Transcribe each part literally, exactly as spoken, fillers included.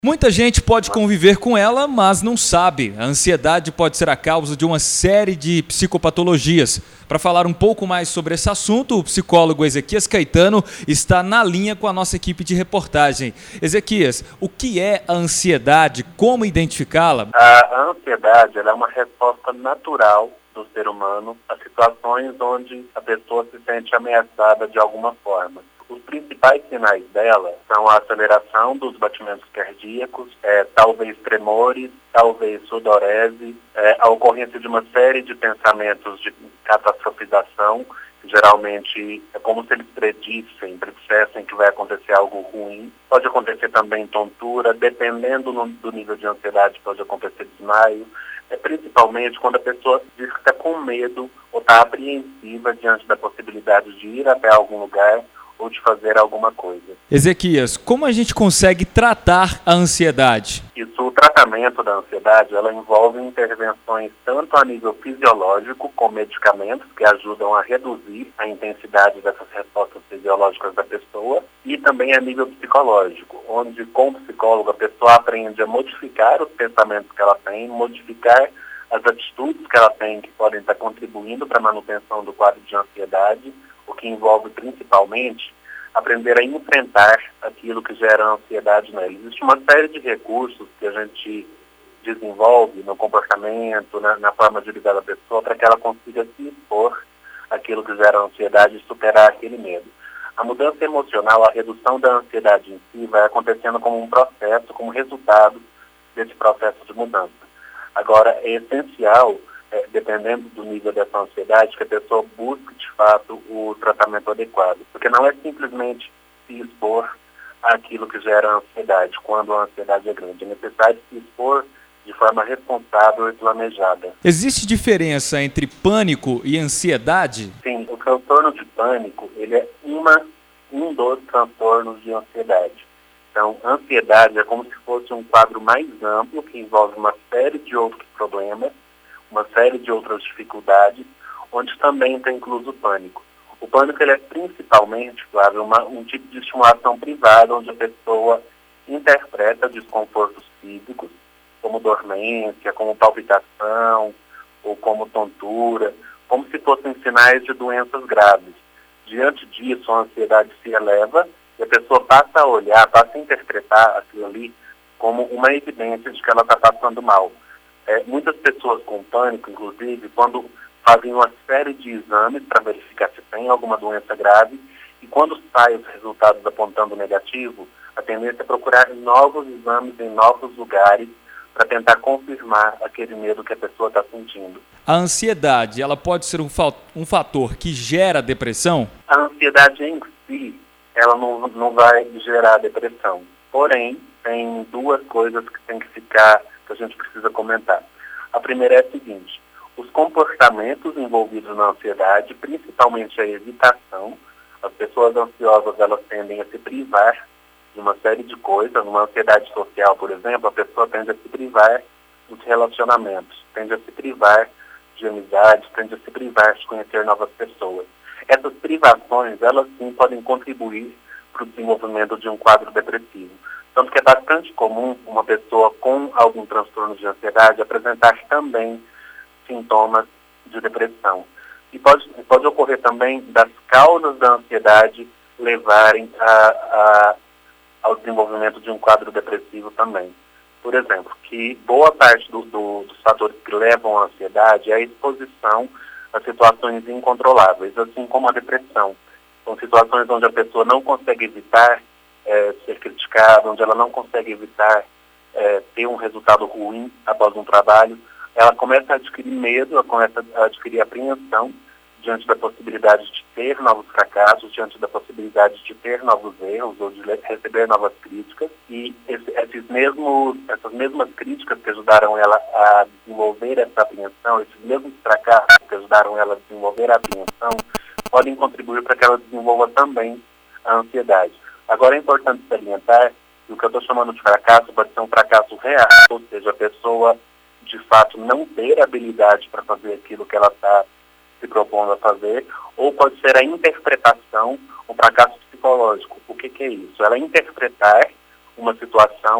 Muita gente pode conviver com ela, mas não sabe. A ansiedade pode ser a causa de uma série de psicopatologias. Para falar um pouco mais sobre esse assunto, o psicólogo Ezequias Caetano está na linha com a nossa equipe de reportagem. Ezequias, o que é a ansiedade? Como identificá-la? A ansiedade ela é uma resposta natural do ser humano a situações onde a pessoa se sente ameaçada de alguma forma. Os principais sinais dela são a aceleração dos batimentos cardíacos, é, talvez tremores, talvez sudorese, é, a ocorrência de uma série de pensamentos de catastrofização, que geralmente é como se eles predissem, predissessem que vai acontecer algo ruim. Pode acontecer também tontura, dependendo no, do nível de ansiedade, pode acontecer desmaio, é, principalmente quando a pessoa diz que está com medo ou está apreensiva diante da possibilidade de ir até algum lugar ou de fazer alguma coisa. Ezequias, como a gente consegue tratar a ansiedade? Isso, o tratamento da ansiedade, ela envolve intervenções tanto a nível fisiológico, com medicamentos que ajudam a reduzir a intensidade dessas respostas fisiológicas da pessoa, e também a nível psicológico, onde com o psicólogo a pessoa aprende a modificar os pensamentos que ela tem, modificar as atitudes que ela tem que podem estar contribuindo para a manutenção do quadro de ansiedade, o que envolve principalmente aprender a enfrentar aquilo que gera ansiedade nela. Existe uma série de recursos que a gente desenvolve no comportamento, na, na forma de lidar da pessoa, para que ela consiga se expor àquilo que gera ansiedade e superar aquele medo. A mudança emocional, a redução da ansiedade em si, vai acontecendo como um processo, como resultado desse processo de mudança. Agora, é essencial, é, dependendo do nível dessa ansiedade, que a pessoa busque, de fato, o tratamento adequado. Porque não é simplesmente se expor àquilo que gera ansiedade, quando a ansiedade é grande. É necessário se expor de forma responsável e planejada. Existe diferença entre pânico e ansiedade? Sim, o transtorno de pânico, ele é uma, um dos transtornos de ansiedade. Então, ansiedade é como se fosse um quadro mais amplo, que envolve uma série de outros problemas, uma série de outras dificuldades, onde também está incluso o pânico. O pânico ele é principalmente, claro, uma, um tipo de estimulação privada, onde a pessoa interpreta desconfortos físicos, como dormência, como palpitação, ou como tontura, como se fossem sinais de doenças graves. Diante disso, a ansiedade se eleva e a pessoa passa a olhar, passa a interpretar aquilo ali como uma evidência de que ela está passando mal. É, muitas pessoas com pânico, inclusive, quando fazem uma série de exames para verificar se tem alguma doença grave, e quando saem os resultados apontando negativo, a tendência é procurar novos exames em novos lugares para tentar confirmar aquele medo que a pessoa está sentindo. A ansiedade, ela pode ser um, fa- um fator que gera depressão? A ansiedade em si, ela não, não vai gerar depressão. Porém, tem duas coisas que tem que ficar, que a gente precisa comentar. A primeira é a seguinte: os comportamentos envolvidos na ansiedade, principalmente a evitação, as pessoas ansiosas elas tendem a se privar de uma série de coisas. Numa ansiedade social, por exemplo, a pessoa tende a se privar dos relacionamentos, tende a se privar de amizades, tende a se privar de conhecer novas pessoas. Essas privações, elas sim podem contribuir para o desenvolvimento de um quadro depressivo. Tanto que é bastante comum uma pessoa com algum transtorno de ansiedade apresentar também sintomas de depressão. E pode, pode ocorrer também das causas da ansiedade levarem a, a, ao desenvolvimento de um quadro depressivo também. Por exemplo, que boa parte do, do, dos fatores que levam à ansiedade é a exposição a situações incontroláveis, assim como a depressão. São situações onde a pessoa não consegue evitar É, ser criticada, onde ela não consegue evitar é, ter um resultado ruim após um trabalho, ela começa a adquirir medo, ela começa a adquirir apreensão diante da possibilidade de ter novos fracassos, diante da possibilidade de ter novos erros ou de receber novas críticas, e esse, esses mesmos, essas mesmas críticas que ajudaram ela a desenvolver essa apreensão, esses mesmos fracassos que ajudaram ela a desenvolver a apreensão, podem contribuir para que ela desenvolva também a ansiedade. Agora é importante salientar que o que eu estou chamando de fracasso pode ser um fracasso real, ou seja, a pessoa de fato não ter habilidade para fazer aquilo que ela está se propondo a fazer, ou pode ser a interpretação, um fracasso psicológico. O que, que é isso? Ela interpretar uma situação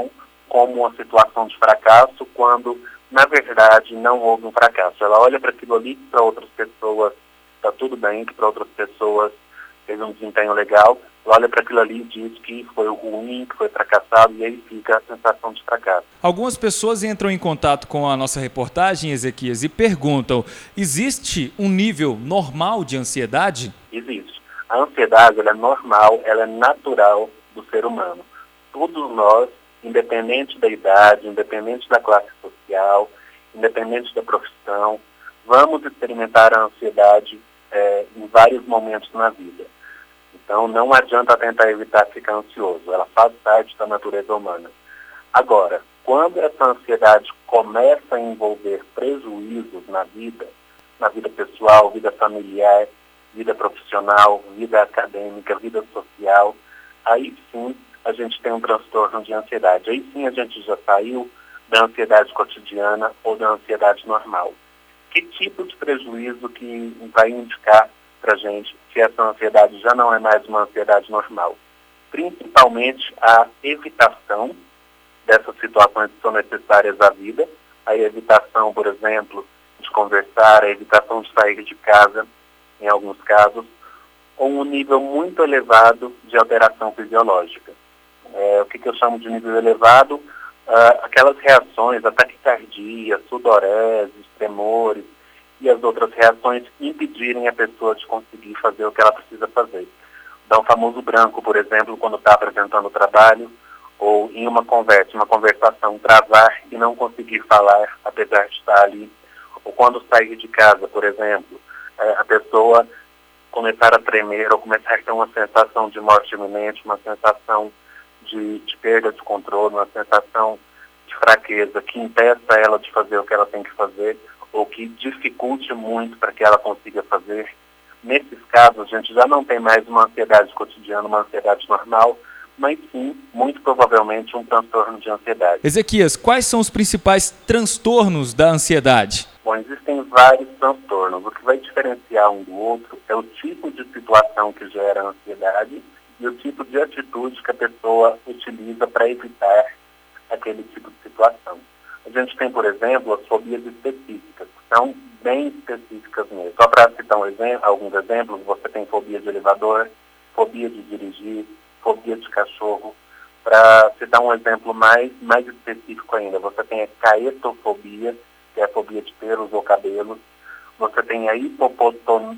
como uma situação de fracasso, quando, na verdade, não houve um fracasso. Ela olha para aquilo ali que para outras pessoas está tudo bem, que para outras pessoas teve um desempenho legal, ela olha para aquilo ali e diz que foi ruim, que foi fracassado, e aí fica a sensação de fracasso. Algumas pessoas entram em contato com a nossa reportagem, Ezequias, e perguntam: existe um nível normal de ansiedade? Existe. A ansiedade, ela é normal, ela é natural do ser humano. Todos nós, independente da idade, independente da classe social, independente da profissão, vamos experimentar a ansiedade é, em vários momentos na vida. Então, não adianta tentar evitar ficar ansioso, ela faz parte da natureza humana. Agora, quando essa ansiedade começa a envolver prejuízos na vida, na vida pessoal, vida familiar, vida profissional, vida acadêmica, vida social, aí sim a gente tem um transtorno de ansiedade. Aí sim a gente já saiu da ansiedade cotidiana ou da ansiedade normal. Que tipo de prejuízo que vai indicar para a gente que essa ansiedade já não é mais uma ansiedade normal? Principalmente a evitação dessas situações que são necessárias à vida, a evitação, por exemplo, de conversar, a evitação de sair de casa, em alguns casos, ou um nível muito elevado de alteração fisiológica. É, o que, que eu chamo de nível elevado? Uh, aquelas reações, a taquicardia, sudorese, tremores e as outras reações impedirem a pessoa de conseguir fazer o que ela precisa fazer. Dá um famoso branco, por exemplo, quando está apresentando o trabalho, ou em uma conversa, uma conversação, travar e não conseguir falar, apesar de estar ali. Ou quando sair de casa, por exemplo, é, a pessoa começar a tremer ou começar a ter uma sensação de morte iminente, uma sensação de, de perda de controle, uma sensação de fraqueza que impeça ela de fazer o que ela tem que fazer ou que dificulte muito para que ela consiga fazer. Nesses casos, a gente já não tem mais uma ansiedade cotidiana, uma ansiedade normal, mas sim, muito provavelmente, um transtorno de ansiedade. Ezequias, quais são os principais transtornos da ansiedade? Bom, existem vários transtornos. O que vai diferenciar um do outro é o tipo de situação que gera ansiedade e o tipo de atitude que a pessoa utiliza para evitar aquele tipo de situação. A gente tem, por exemplo, as fobias específicas, que são bem específicas mesmo. Só para citar um exemplo, alguns exemplos, você tem fobia de elevador, fobia de dirigir, fobia de cachorro. Para citar um exemplo mais, mais específico ainda, você tem a caetofobia, que é a fobia de pelos ou cabelos. Você tem a hipopotom,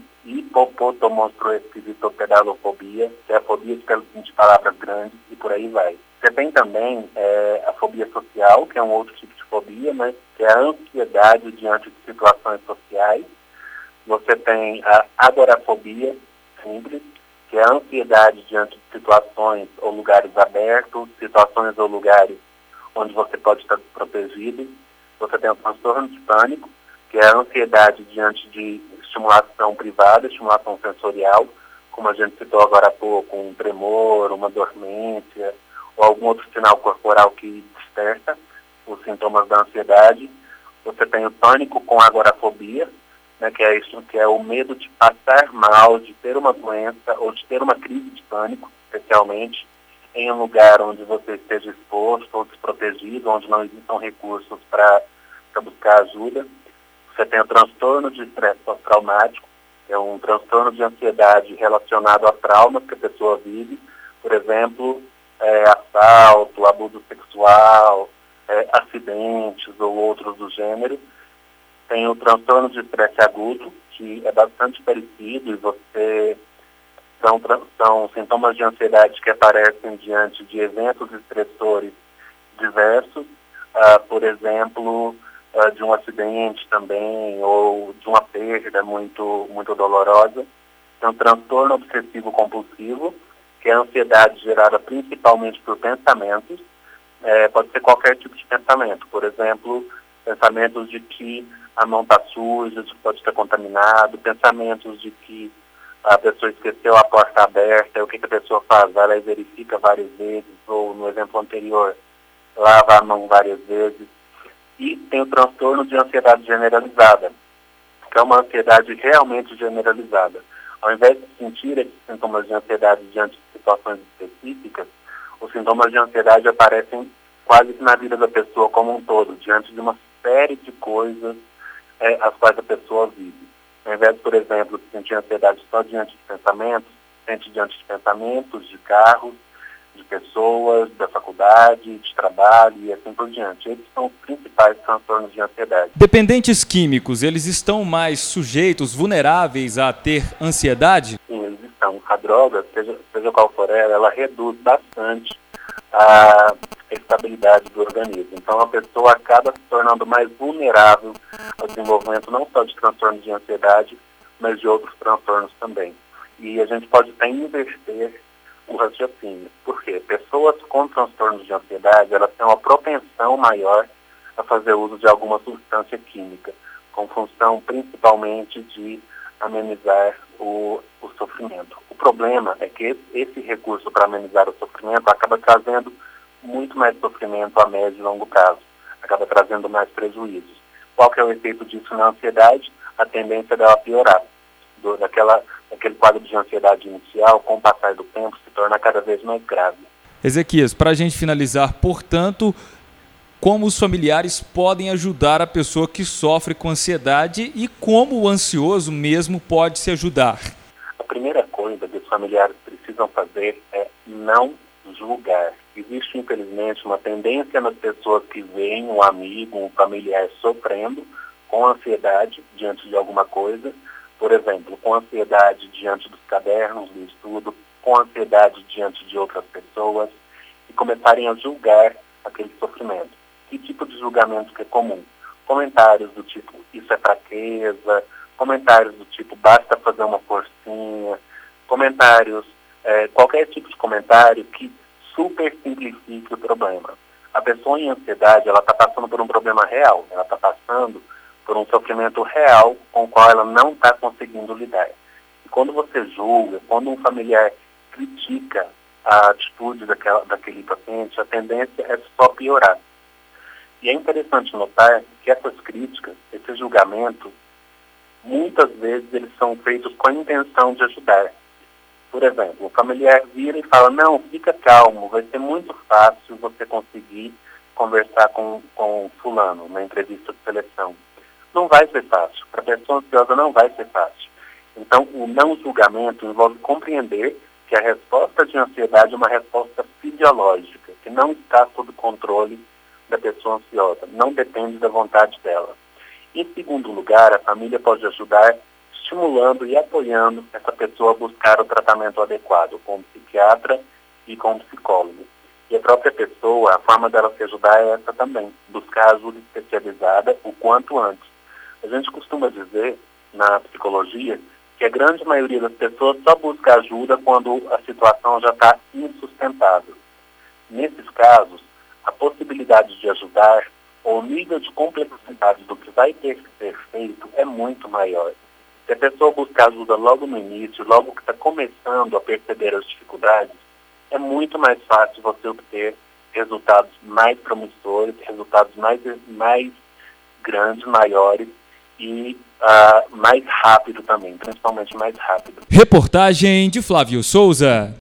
hipopotomonstruoesquisitopedalofobia, que é a fobia de, de palavras grandes, e por aí vai. Você tem também é, a fobia social, que é um outro tipo de fobia, né, que é a ansiedade diante de situações sociais. Você tem a agorafobia, simples, que é a ansiedade diante de situações ou lugares abertos, situações ou lugares onde você pode estar desprotegido. Você tem o transtorno de pânico, que é a ansiedade diante de estimulação privada, estimulação sensorial, como a gente citou agora há pouco, um tremor, uma dormência, ou algum outro sinal corporal que desperta os sintomas da ansiedade. Você tem o pânico com agorafobia, né, que é isso, que é o medo de passar mal, de ter uma doença ou de ter uma crise de pânico, especialmente em um lugar onde você esteja exposto ou desprotegido, onde não existam recursos para buscar ajuda. Você tem o transtorno de estresse pós-traumático, que é um transtorno de ansiedade relacionado a traumas que a pessoa vive, por exemplo, é, assalto, abuso sexual, é, acidentes ou outros do gênero. Tem o transtorno de estresse agudo, que é bastante parecido e você são, são sintomas de ansiedade que aparecem diante de eventos estressores diversos, uh, por exemplo, uh, de um acidente também ou de uma perda muito, muito dolorosa. Tem o transtorno obsessivo compulsivo, que é a ansiedade gerada principalmente por pensamentos. É, pode ser qualquer tipo de pensamento, por exemplo, pensamentos de que a mão está suja, de que pode estar contaminado, pensamentos de que a pessoa esqueceu a porta aberta, e o que, que a pessoa faz? Ela verifica várias vezes, ou no exemplo anterior, lava a mão várias vezes. E tem o transtorno de ansiedade generalizada, que é uma ansiedade realmente generalizada. Ao invés de sentir esses sintomas de ansiedade diante de situações específicas, os sintomas de ansiedade aparecem quase que na vida da pessoa como um todo, diante de uma série de coisas é, as quais a pessoa vive. Ao invés, por exemplo, de sentir ansiedade só diante de pensamentos, sente diante de pensamentos, de carros, de pessoas, da faculdade, de trabalho e assim por diante. Esses são os principais transtornos de ansiedade. Dependentes químicos, eles estão mais sujeitos, vulneráveis a ter ansiedade? Sim, eles estão. A droga, seja, seja qual for ela, ela reduz bastante a estabilidade do organismo. Então a pessoa acaba se tornando mais vulnerável ao desenvolvimento não só de transtornos de ansiedade, mas de outros transtornos também. E a gente pode até inverter o raciocínio. Por quê? Pessoas com transtornos de ansiedade, elas têm uma propensão maior a fazer uso de alguma substância química, com função principalmente de amenizar o, o sofrimento. O problema é que esse recurso para amenizar o sofrimento acaba trazendo muito mais sofrimento a médio e longo prazo, acaba trazendo mais prejuízos. Qual que é o efeito disso na ansiedade? A tendência dela piorar. Do, daquela, daquele quadro de ansiedade inicial, com o passar do tempo, se torna cada vez mais grave. Ezequias, para a gente finalizar, portanto, como os familiares podem ajudar a pessoa que sofre com ansiedade e como o ansioso mesmo pode se ajudar? A primeira coisa que os familiares precisam fazer é não julgar. Existe, infelizmente, uma tendência nas pessoas que veem um amigo, um familiar sofrendo com ansiedade diante de alguma coisa, por exemplo, com ansiedade diante dos cadernos do estudo, com ansiedade diante de outras pessoas, e começarem a julgar aquele sofrimento. Que tipo de julgamento que é comum? Comentários do tipo, isso é fraqueza, comentários do tipo, basta fazer uma forcinha, comentários, é, qualquer tipo de comentário que super simplifique o problema. A pessoa em ansiedade, ela está passando por um problema real, ela está passando por um sofrimento real com o qual ela não está conseguindo lidar. E quando você julga, quando um familiar critica a atitude daquela, daquele paciente, a tendência é só piorar. E é interessante notar que essas críticas, esse julgamento, muitas vezes eles são feitos com a intenção de ajudar. Por exemplo, o familiar vira e fala, não, fica calmo, vai ser muito fácil você conseguir conversar com, com fulano na entrevista de seleção. Não vai ser fácil. Para a pessoa ansiosa não vai ser fácil. Então, o não julgamento envolve compreender que a resposta de ansiedade é uma resposta fisiológica, que não está sob controle da pessoa ansiosa, não depende da vontade dela. Em segundo lugar, a família pode ajudar estimulando e apoiando essa pessoa a buscar o tratamento adequado com o psiquiatra e com o psicólogo. E a própria pessoa, a forma dela se ajudar é essa também, buscar ajuda especializada o quanto antes. A gente costuma dizer, na psicologia, que a grande maioria das pessoas só busca ajuda quando a situação já está insustentável. Nesses casos, a possibilidade de ajudar ou o nível de complexidade do que vai ter que ser feito é muito maior. Se a pessoa buscar ajuda logo no início, logo que está começando a perceber as dificuldades, é muito mais fácil você obter resultados mais promissores, resultados mais, mais grandes, maiores, e uh, mais rápido também, principalmente mais rápido. Reportagem de Flávio Souza.